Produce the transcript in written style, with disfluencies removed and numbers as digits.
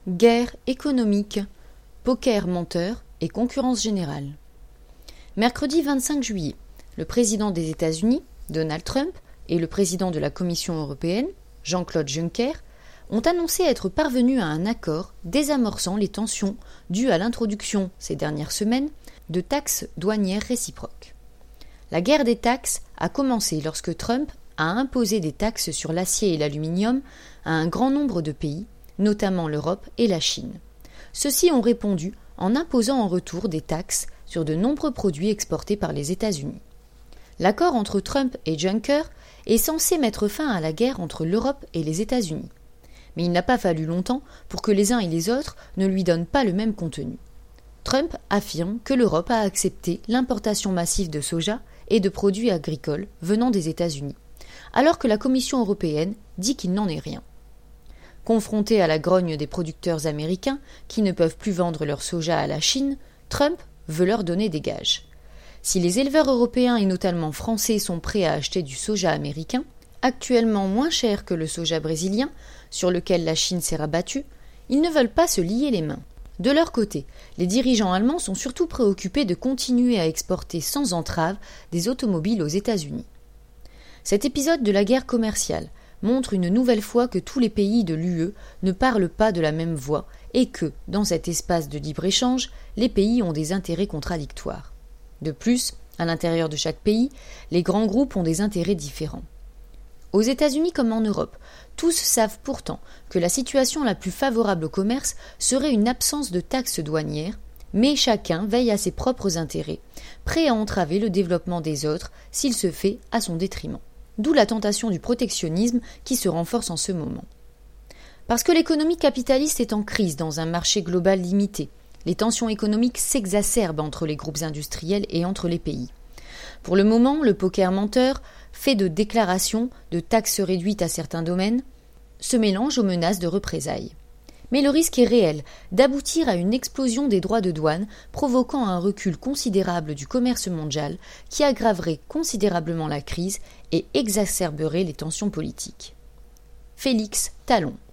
Guerre économique, poker menteur et concurrence générale. Mercredi 25 juillet, le président des États-Unis, Donald Trump, et le président de la Commission européenne, Jean-Claude Juncker, ont annoncé être parvenus à un accord désamorçant les tensions dues à l'introduction, ces dernières semaines, de taxes douanières réciproques. La guerre des taxes a commencé lorsque Trump a imposé des taxes sur l'acier et l'aluminium à un grand nombre de pays, notamment l'Europe et la Chine. Ceux-ci ont répondu en imposant en retour des taxes sur de nombreux produits exportés par les États-Unis. L'accord entre Trump et Juncker est censé mettre fin à la guerre entre l'Europe et les États-Unis. Mais il n'a pas fallu longtemps pour que les uns et les autres ne lui donnent pas le même contenu. Trump affirme que l'Europe a accepté l'importation massive de soja et de produits agricoles venant des États-Unis, alors que la Commission européenne dit qu'il n'en est rien. Confronté à la grogne des producteurs américains qui ne peuvent plus vendre leur soja à la Chine, Trump veut leur donner des gages. Si les éleveurs européens et notamment français sont prêts à acheter du soja américain, actuellement moins cher que le soja brésilien, sur lequel la Chine s'est rabattue, ils ne veulent pas se lier les mains. De leur côté, les dirigeants allemands sont surtout préoccupés de continuer à exporter sans entrave des automobiles aux États-Unis. Cet épisode de la guerre commerciale montre une nouvelle fois que tous les pays de l'UE ne parlent pas de la même voix et que, dans cet espace de libre-échange, les pays ont des intérêts contradictoires. De plus, à l'intérieur de chaque pays, les grands groupes ont des intérêts différents. Aux États-Unis comme en Europe, tous savent pourtant que la situation la plus favorable au commerce serait une absence de taxes douanières, mais chacun veille à ses propres intérêts, prêt à entraver le développement des autres s'il se fait à son détriment. D'où la tentation du protectionnisme qui se renforce en ce moment. Parce que l'économie capitaliste est en crise dans un marché global limité, les tensions économiques s'exacerbent entre les groupes industriels et entre les pays. Pour le moment, le poker menteur, fait de déclarations, de taxes réduites à certains domaines, se mélange aux menaces de représailles. Mais le risque est réel d'aboutir à une explosion des droits de douane, provoquant un recul considérable du commerce mondial qui aggraverait considérablement la crise et exacerberait les tensions politiques. Félix Talon.